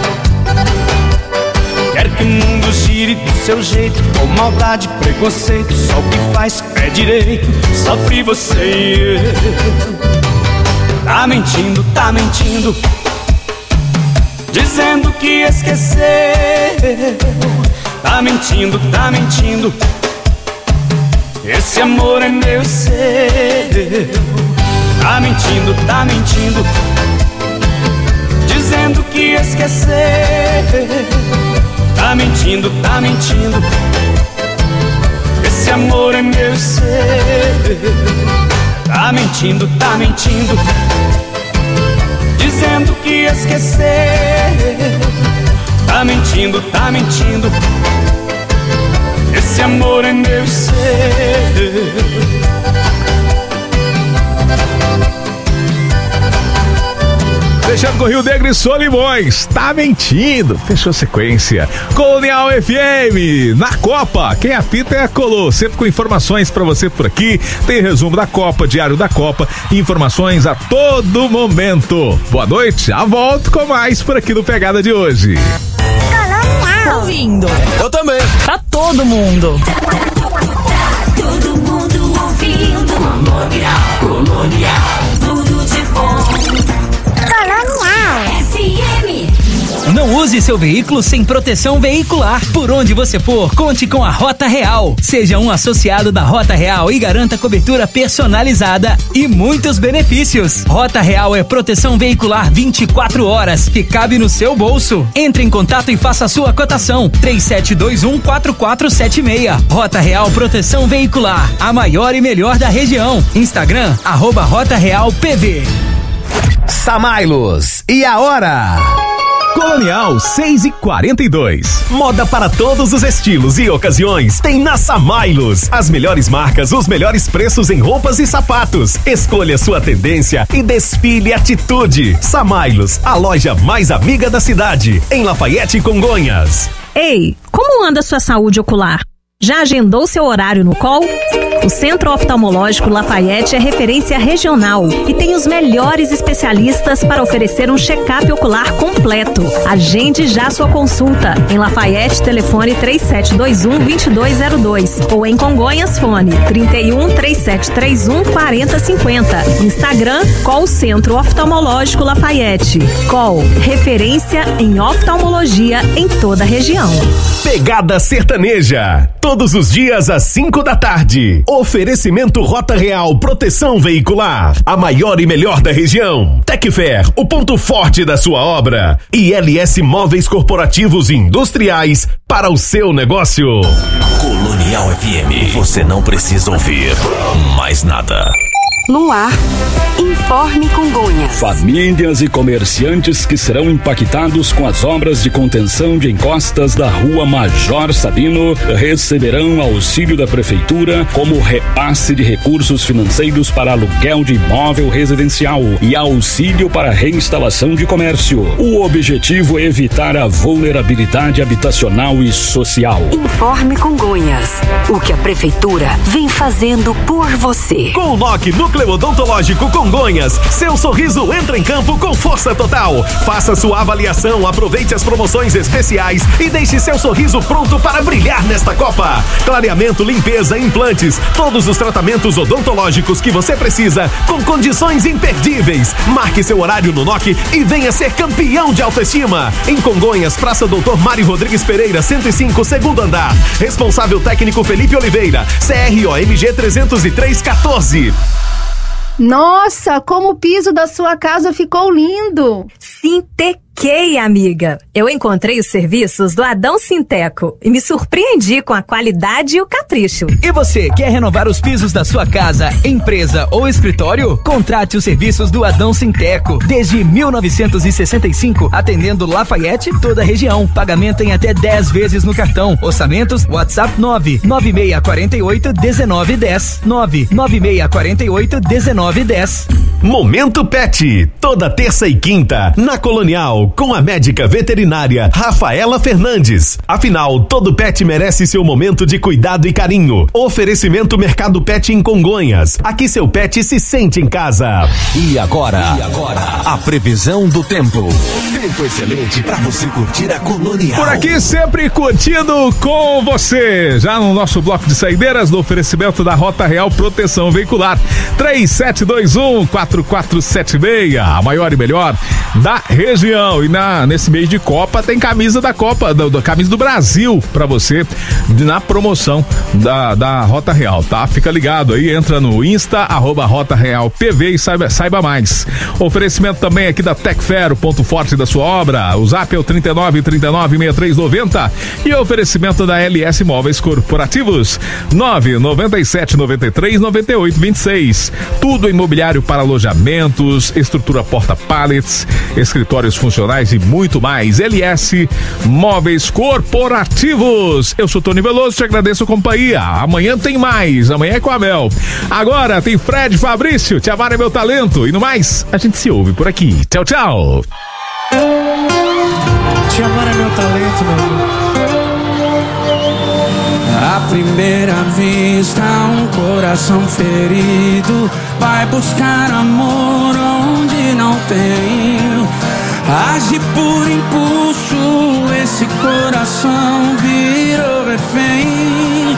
Quero que o mundo gire do seu jeito, com maldade, preconceito. Só o que faz é direito, sofre você e eu. Tá mentindo, tá mentindo, dizendo que esqueceu. Tá mentindo, tá mentindo, esse amor é meu e seu. Tá mentindo, tá mentindo, dizendo que esqueceu. Tá mentindo, tá mentindo, esse amor é meu e seu. Tá mentindo, tá mentindo, dizendo que esqueceu. Tá mentindo, tá mentindo, esse amor é meu e seu. Fechando com Rio Negro e Solimões, tá mentindo. Fechou sequência. Colonial F M, na Copa. Quem apita é a Colô. Sempre com informações pra você por aqui. Tem resumo da Copa, diário da Copa, informações a todo momento. Boa noite, já volto com mais por aqui no Pegada de hoje. Colonial. Ouvindo. Eu também. Tá todo mundo. Tá todo mundo ouvindo. Colonial. Colonial. Tudo de bom. F M. Não use seu veículo sem proteção veicular. Por onde você for, conte com a Rota Real. Seja um associado da Rota Real e garanta cobertura personalizada e muitos benefícios. Rota Real é proteção veicular vinte e quatro horas que cabe no seu bolso. Entre em contato e faça a sua cotação. três sete dois um quatro quatro sete seis. Rota Real Proteção Veicular, a maior e melhor da região. Instagram, arroba Rota Real P V. Samailos, e a hora? Colonial seis e quarenta e dois. Moda para todos os estilos e ocasiões tem na Samailos. As melhores marcas, os melhores preços em roupas e sapatos. Escolha sua tendência e desfile atitude. Samailos, a loja mais amiga da cidade, em Lafayette e Congonhas. Ei, como anda sua saúde ocular? Já agendou seu horário no col? O Centro Oftalmológico Lafayette é referência regional e tem os melhores especialistas para oferecer um check-up ocular completo. Agende já sua consulta. Em Lafayette, telefone três sete dois um, dois dois zero dois ou em Congonhas, fone trinta e um, três sete três um, quarenta cinquenta. Instagram, Col Centro Oftalmológico Lafayette. Col, referência em oftalmologia em toda a região. Pegada Sertaneja, todos os dias às cinco da tarde. Oferecimento Rota Real Proteção Veicular, a maior e melhor da região. Tecfer, o ponto forte da sua obra. E L S Móveis Corporativos e Industriais para o seu negócio. Colonial F M, você não precisa ouvir mais nada. No ar, Informe Congonhas. Famílias e comerciantes que serão impactados com as obras de contenção de encostas da Rua Major Sabino receberão auxílio da Prefeitura como repasse de recursos financeiros para aluguel de imóvel residencial e auxílio para reinstalação de comércio. O objetivo é evitar a vulnerabilidade habitacional e social. Informe Congonhas, o que a Prefeitura vem fazendo por você. Com o N O C Núcleo Odontológico Congonhas, seu sorriso entra em campo com força total. Faça sua avaliação, aproveite as promoções especiais e deixe seu sorriso pronto para brilhar nesta Copa. Clareamento, limpeza, implantes, todos os tratamentos odontológicos que você precisa com condições imperdíveis. Marque seu horário no N O C e venha ser campeão de autoestima. Em Congonhas, Praça doutor Mário Rodrigues Pereira, cento e cinco, segundo andar. Responsável técnico Felipe Oliveira, C R O M G trezentos e três quatorze. Nossa, como o piso da sua casa ficou lindo! Sintequei, amiga. Eu encontrei os serviços do Adão Sinteco e me surpreendi com a qualidade e o capricho. E você, quer renovar os pisos da sua casa, empresa ou escritório? Contrate os serviços do Adão Sinteco. Desde mil novecentos e sessenta e cinco, atendendo Lafayette e toda a região. Pagamento em até dez vezes no cartão. Orçamentos, WhatsApp nove nove seis quatro oito, um nove um zero. nove nove seis quatro oito, um nove um zero. Momento Pet, toda terça e quinta, na Colonial, com a médica veterinária Rafaela Fernandes. Afinal, todo pet merece seu momento de cuidado e carinho. Oferecimento Mercado Pet em Congonhas. Aqui seu pet se sente em casa. E agora, e agora, a previsão do tempo. Tempo excelente para você curtir a Colonial. Por aqui sempre curtindo com você. Já no nosso bloco de saideiras, no oferecimento da Rota Real Proteção Veicular. três sete dois um, quatro quatro sete seis, a maior e melhor da região. E na, nesse mês de Copa tem camisa da Copa, da, da camisa do Brasil pra você na promoção da, da Rota Real, tá? Fica ligado aí, entra no Insta, arroba Rota Real P V e saiba, saiba mais. Oferecimento também aqui da Tecfer, o ponto forte da sua obra. O zap é o trinta e nove, trinta e nove, sessenta e três noventa e oferecimento da L S Móveis Corporativos nove nove sete, noventa e três, noventa e oito, vinte e seis. Tudo imobiliário para alojamentos, estrutura porta-pallets, escritórios funcionais e muito mais. L S Móveis Corporativos. Eu sou Tony Veloso, te agradeço a companhia. Amanhã tem mais, amanhã é com a Mel. Agora tem Fred Fabrício, Te Amar é Meu Talento. E no mais, a gente se ouve por aqui. Tchau, tchau. Te amar é meu talento, meu amor. À primeira vista, um coração ferido vai buscar amor onde não tem. Age por impulso, esse coração virou refém.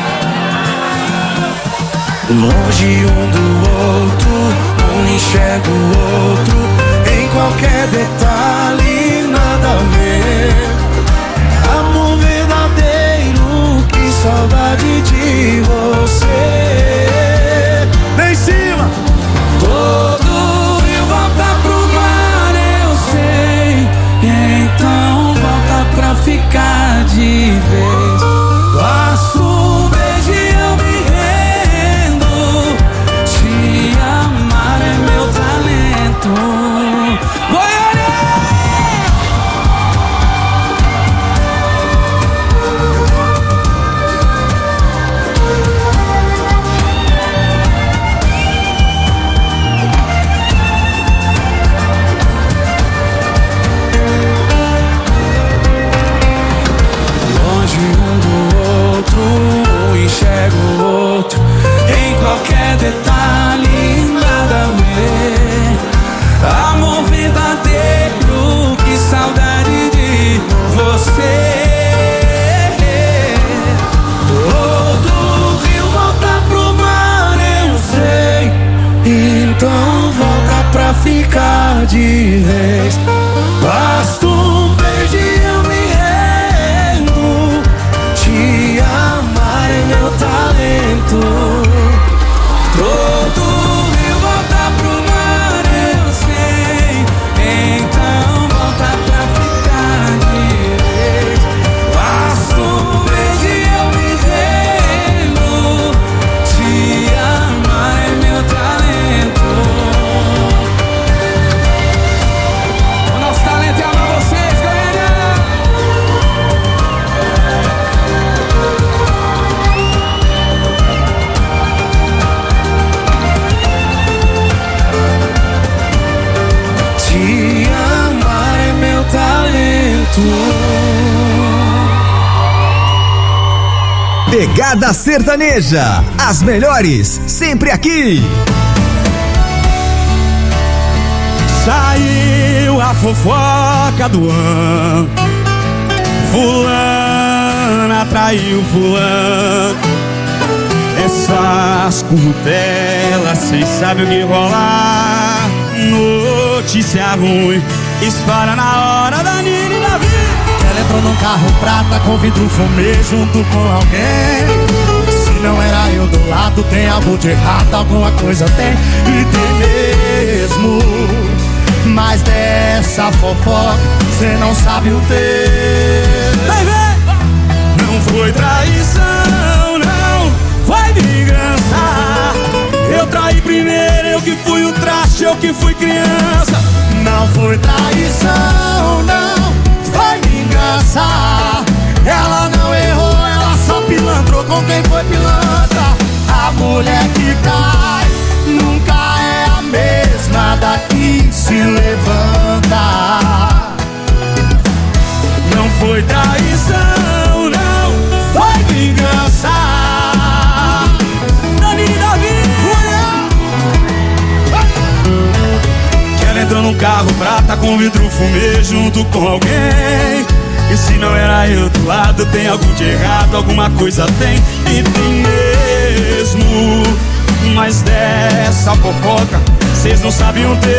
Longe um do outro, um enxerga o outro, em qualquer detalhe nada a ver. Amor verdadeiro, que saudade de você. Vem em cima! Todo rio volta pro mar, eu sei. Então volta pra ficar de vez. Passo um beijo e eu me rendo. Te amar é meu talento. Goiânia! pra ficar de vez. Basta um beijo e eu me rendo. Te amar é meu talento. Todo rio volta pro mar, eu sei. Então volta pra ficar de vez. Basta um beijo e eu me rendo. Te amar é meu talento. O nosso talento é amar vocês, galera. Te amar é meu talento. Pegada Sertaneja, as melhores, sempre aqui. Saiu a fofoca do ano. Fulana traiu fulano. Essas curtelas, cês sabem o que rolar. Notícia ruim, espalha na hora da Nini e Davi. Ela entrou num carro prata com vidro fumê junto com alguém. Se não era eu do lado, tem algo de errado, alguma coisa tem. E tem mesmo. Mas dessa fofoca cê não sabe o texto. Vai ver! Não foi traição, não foi vingança. Eu traí primeiro, eu que fui o traste, eu que fui criança. Não foi traição, não foi vingança. Ela não errou, ela só pilantrou com quem foi pilantra. A mulher que cai nunca é a mesma daqui se levanta. Não foi traição, não foi vingança. Dani e Davi. Que ela entrou num carro prata com vidro fumê junto com alguém. E se não era eu do lado, tem algo de errado, alguma coisa tem. E tem mesmo. Mas dessa fofoca cês não sabiam ter.